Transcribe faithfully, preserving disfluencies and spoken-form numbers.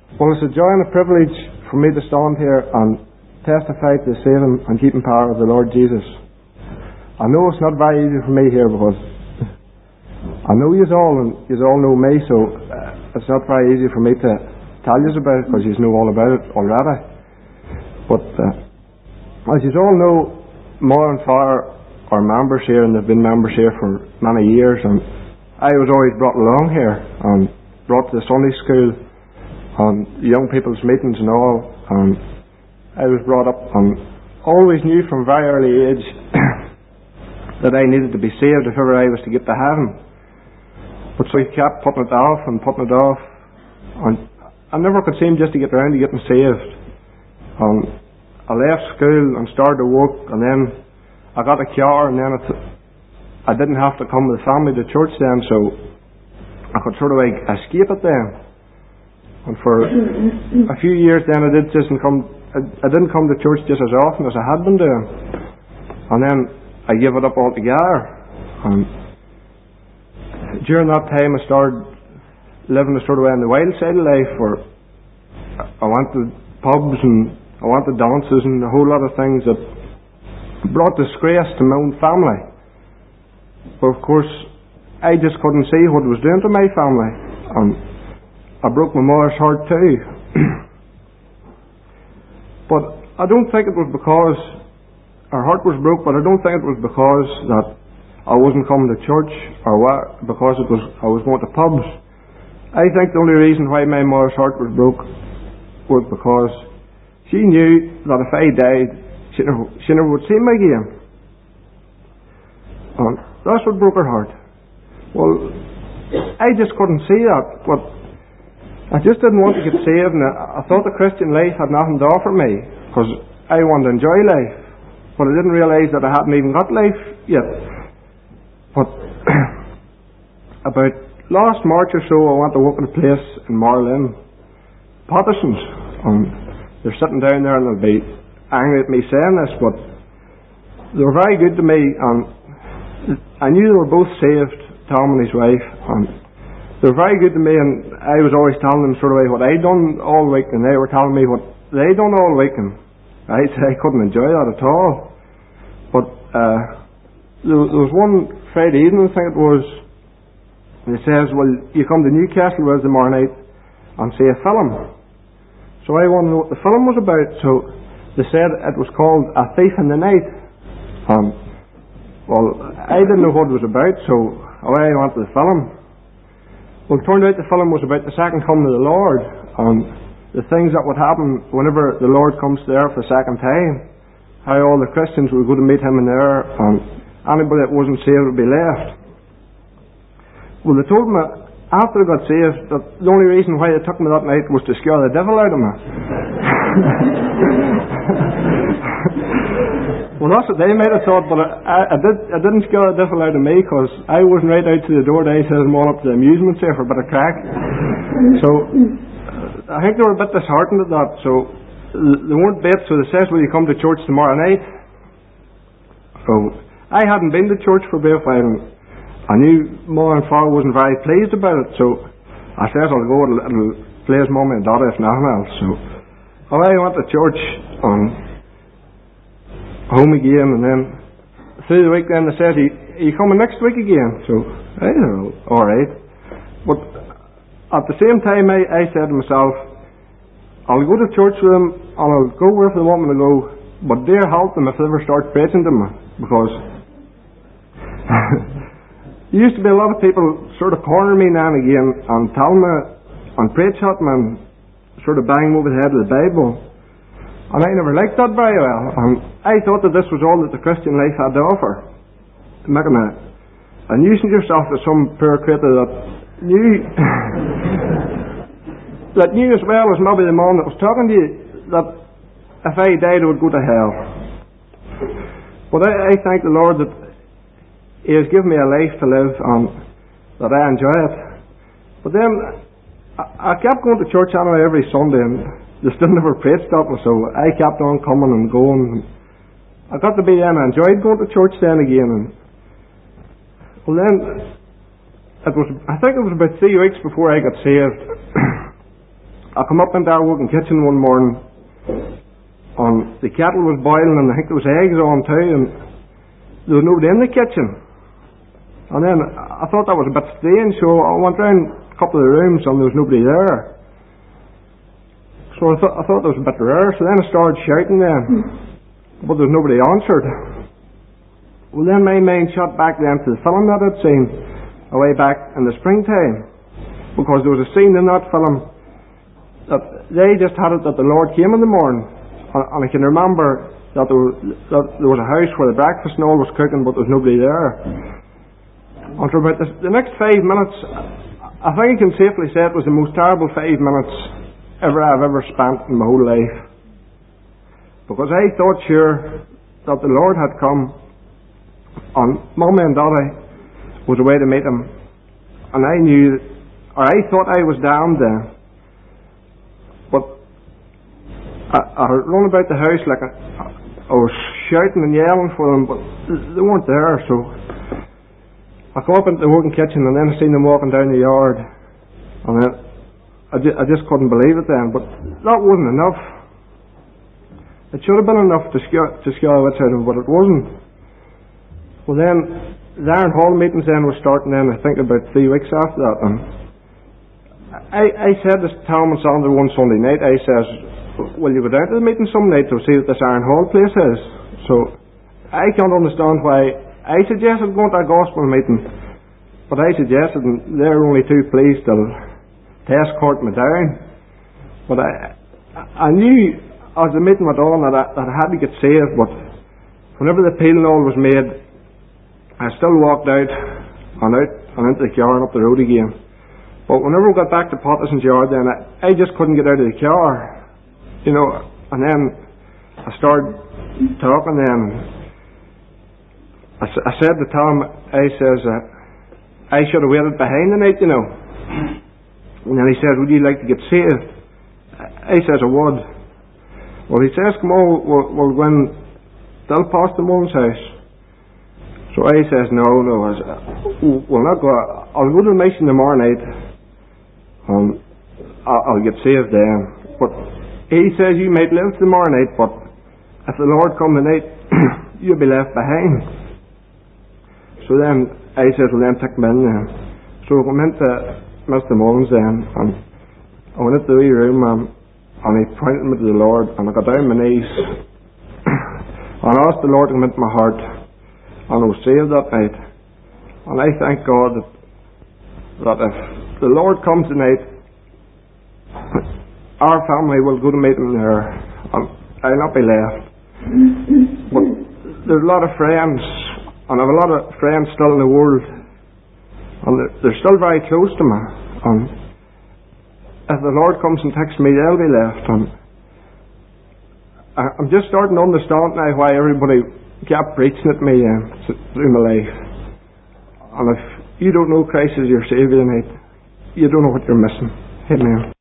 Well, it's a joy and a privilege for me to stand here and testify to the saving and keeping power of the Lord Jesus. I know it's not very easy for me here because I know you all and you all know me, so uh, it's not very easy for me to tell you about it because you know all about it already. But uh, as you all know, More and Far are members here, and they've been members here for many years, and I was always brought along here and brought to the Sunday school and young people's meetings and all, and I was brought up and always knew from a very early age that I needed to be saved if ever I was to get to heaven. But so I kept putting it off and putting it off, and I never could seem just to get around to getting saved. And I left school and started to work, and then I got a car, and then it, I didn't have to come with the family to church then, so I could sort of like escape it then. And for a few years then I did just come I, I didn't come to church just as often as I had been doing. And then I gave it up altogether. And during that time I started living a sort of way on the wild side of life, where I went to pubs and I went to dances and a whole lot of things that brought disgrace to my own family. But of course I just couldn't see what it was doing to my family, and I broke my mother's heart too. But I don't think it was because her heart was broke, but I don't think it was because that I wasn't coming to church, or what, because it was I was going to pubs. I think the only reason why my mother's heart was broke was because she knew that if I died, she never, she never would see me again. And that's what broke her heart. Well, I just couldn't see that, but I just didn't want to get saved, and I, I thought the Christian life had nothing to offer me, because I wanted to enjoy life, but I didn't realise that I hadn't even got life yet. But about last March or so, I went to work at a place in Marlin, Patterson's, and they're sitting down there and they'll be angry at me saying this, but they were very good to me, and I knew they were both saved, Tom and his wife, and they were very good to me, and I was always telling them sort of what I'd done all week, and they were telling me what they'd done all week, and I, I couldn't enjoy that at all. But uh, there, there was one Friday evening, I think it was, and he says, well, you come to Newcastle Wednesday morning night and see a film. So I wanted to know what the film was about, so they said it was called A Thief in the Night. Um, well, I didn't know what it was about, so away I went to the film. Well, it turned out the film was about the second coming of the Lord, and the things that would happen whenever the Lord comes there for a second time. How all the Christians would go to meet Him in there, and anybody that wasn't saved would be left. Well, they told me after I got saved that the only reason why they took me that night was to scare the devil out of me. Well, that's what they might have thought, but I, I, did, I didn't scare the devil out of me, because I wasn't right out to the door. They said I'm all up to the amusement there for a bit of crack. So I think they were a bit disheartened at that. So they weren't bait, so they said, will you come to church tomorrow night? So I hadn't been to church for a bit while, and I knew Mother and Father wasn't very pleased about it, so I said I'll go, it'll, it'll please Mum and Dad if nothing else. So I went to church and home again, and then through the week then they said, are you coming next week again? So I don't know, alright. But at the same time I, I said to myself, I'll go to church with them and I'll go wherever they want me to go, but dear help them if they ever start preaching to me, because there used to be a lot of people sort of corner me now and again and tell me and preach at me and sort of bang me over the head with the Bible. And I never liked that very well. And I thought that this was all that the Christian life had to offer. Making a, a nuisance yourself to some poor creature that knew that knew as well as maybe the man that was talking to you that if I died I would go to hell. But I, I thank the Lord that He has given me a life to live and that I enjoy it. But then I, I kept going to church anyway every Sunday, and they still never preached at me, so I kept on coming and going. I got to be then, I enjoyed going to church then again. And well then, it was, I think it was about three weeks before I got saved. I come up into our working kitchen one morning, and the kettle was boiling, and I think there was eggs on too, and there was nobody in the kitchen. And then I thought that was a bit strange, so I went round a couple of the rooms, and there was nobody there. So I thought I thought that was a bit rare. So then I started shouting then, but there was nobody answered. Well, then my mind shot back then to the film that I'd seen away back in the springtime, because there was a scene in that film that they just had it that the Lord came in the morning, and, and I can remember that there, was, that there was a house where the breakfast and all was cooking, but there was nobody there. And for about the, the next five minutes, I think I can safely say it was the most terrible five minutes ever I've ever spent in my whole life, because I thought sure that the Lord had come, and Mummy and Daddy was a way to meet him, and I knew, or I thought I was damned then. But I, I run about the house like I, I was shouting and yelling for them, but they weren't there. So I come up into the working kitchen, and then I seen them walking down the yard, and then I, ju- I just couldn't believe it then. But that wasn't enough. It should have been enough to scare to scare the wits out of them, but it wasn't. Well, then the Iron Hall meetings then were starting then, I think about three weeks after that, and I, I said to Tom and Sandra one Sunday night, I says, will you go down to the meeting some night to see what this Iron Hall place is? So I can't understand why I suggested going to a gospel meeting, but I suggested, and they were only too pleased to, to escort me down. But I I knew as the meeting went on that I, that I had to get saved, but whenever the appeal and all was made, I still walked out and out and into the car and up the road again. But whenever we got back to Potterson's yard then, I, I just couldn't get out of the car. You know, and then I started talking then. I, I said to Tom, I says, uh, I should have waited behind the night, you know. And then he said, would you like to get saved? I says, I would. Well, he says, come on, we'll, we'll go in still past the Mullen's house. So I says, no, no, I said, we'll not go. I'll go to the mission tomorrow night, and I'll, I'll get saved then. But he says, you might live tomorrow night, but if the Lord come tonight, you'll be left behind. So then I says, well then take me in then. So I went into Mister Mullins then, and I went into the wee room, and, and he pointed me to the Lord, and I got down on my knees, and I asked the Lord to come into my heart. And I was saved that night. And I thank God that, that if the Lord comes tonight, our family will go to meet him there, and I'll not be left. But there's a lot of friends, and I have a lot of friends still in the world, and they're, they're still very close to me. And if the Lord comes and takes me, they'll be left. And I, I'm just starting to understand now why everybody kept preaching at me uh, through my life. And if you don't know Christ as your Saviour tonight, you don't know what you're missing. Amen.